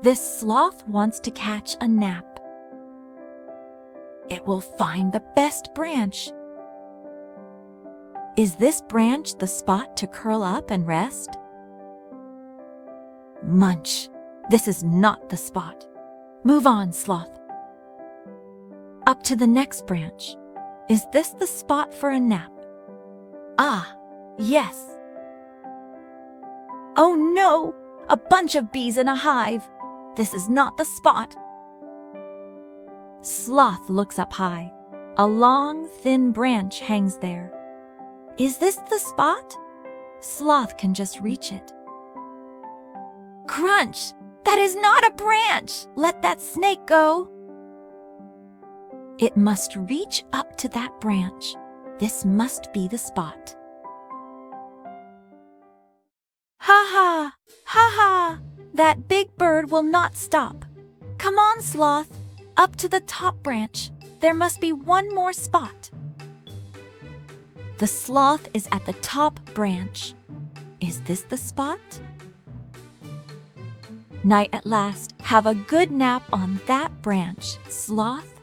This sloth wants to catch a nap. It will find the best branch. Is this branch the spot to curl up and rest? Munch! This is not the spot. Move on, sloth. Up to the next branch. Is this the spot for a nap? Ah, yes. Oh no! A bunch of bees in a hive. This is not the spot. Sloth looks up high. A long, thin branch hangs there. Is this the spot? Sloth can just reach it. Crunch! That is not a branch! Let that snake go! It must reach up to that branch. This must be the spot. Ha ha! Ha ha! That big bird will not stop. Come on, sloth. Up to the top branch. There must be one more spot. The sloth is at the top branch. Is this the spot? Night at last. Have a good nap on that branch, sloth.